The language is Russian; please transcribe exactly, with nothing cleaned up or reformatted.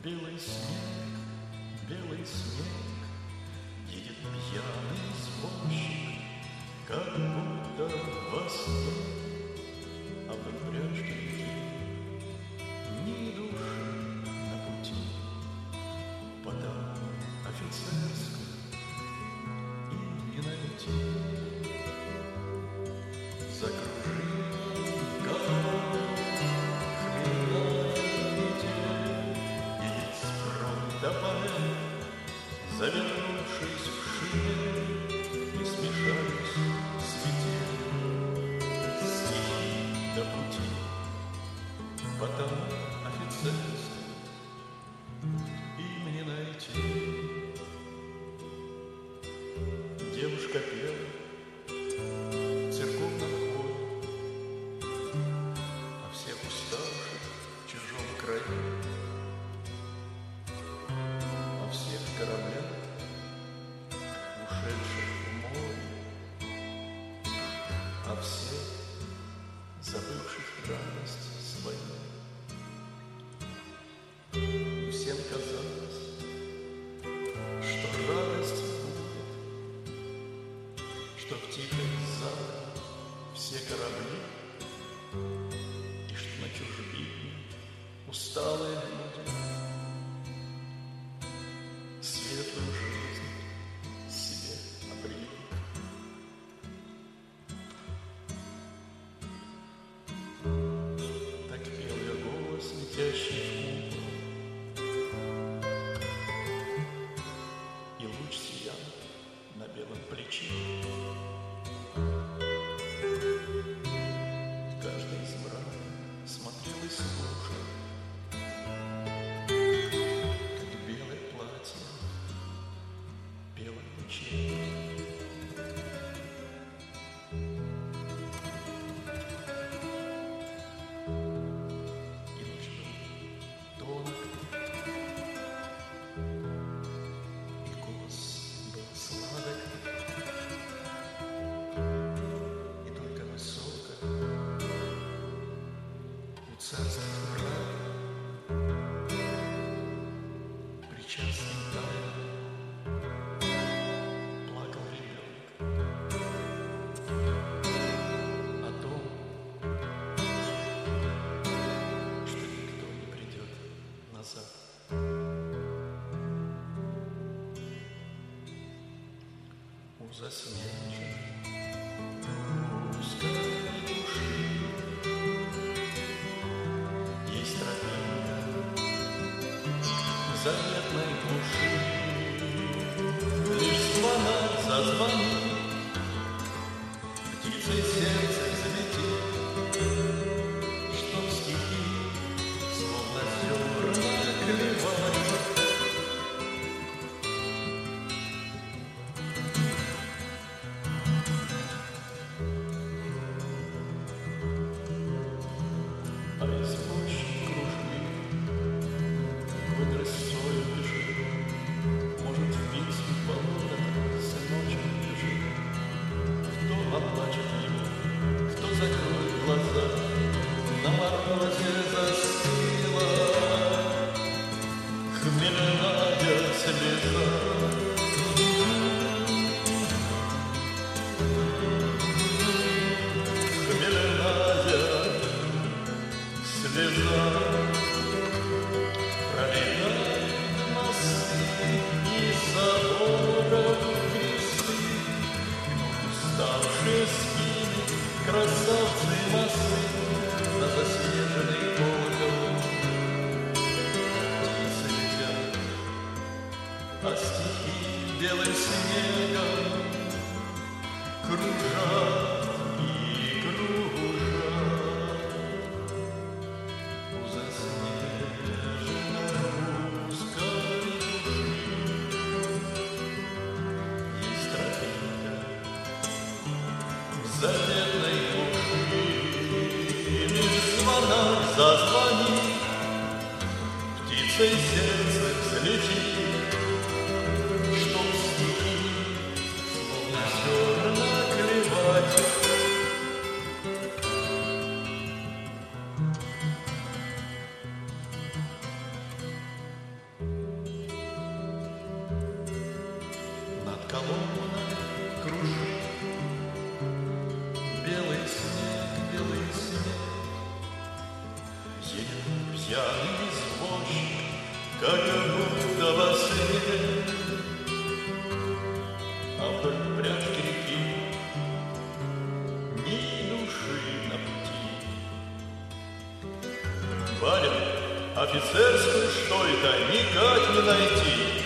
Белый снег, белый снег, едет пьяный извозчик, как будто во сне, а в упряжке ни души на пути, потому офицерской и не найти. Закружили голову хмельная метель, едет с фронта поэт, завернувшись в шинель, и смешались с метелью стихи до пути, потому офицерской им не найти. Девушка пела в церковном хоре о всех уставших в чужом краю, о всех кораблях, ушедших в море, о всех забывших радость свою. И всем казалось, что радость будет, что в тихой зале все корабли, и что на чужбине усталые люди светлую жизнь себе обрели. Так пел я голос, летящий в купол, и луч сиял на белом плече. И каждый из мрака смотрел и слушал, как белое платье пело ночей. И ночь был тонок, и голос был сладок, и только высоко у царских врат причастный тайно плакал ребенок о том, что никто не придет назад. У заснеженной русской души есть тропинка в заветной глуши. Лишь звонок зазвонит, птицей сердце взлетит, чтоб стихи словно зерна клевать. А извозчик кружит, хоть рысою бежит, может вбить в болото сыночек лежит. Кто оплачет его, кто закроет глаза, на морозе застыла хмельная слеза. Слеза пролетает мосты и соборов кресты, уставшие спины, красавцы мосы на заснеженный колокол. Птицы летят, а стихи белым снегом кружат и кружат. Заветной глуши лишь звонок зазвонит, птицей сердце взлетит, чтоб стихи словно зерна клевать. пьяный извозчик, как будто во сне. А вдоль пряжки реки ни души на пути. Барин, офицерскую, что это, никак не найти.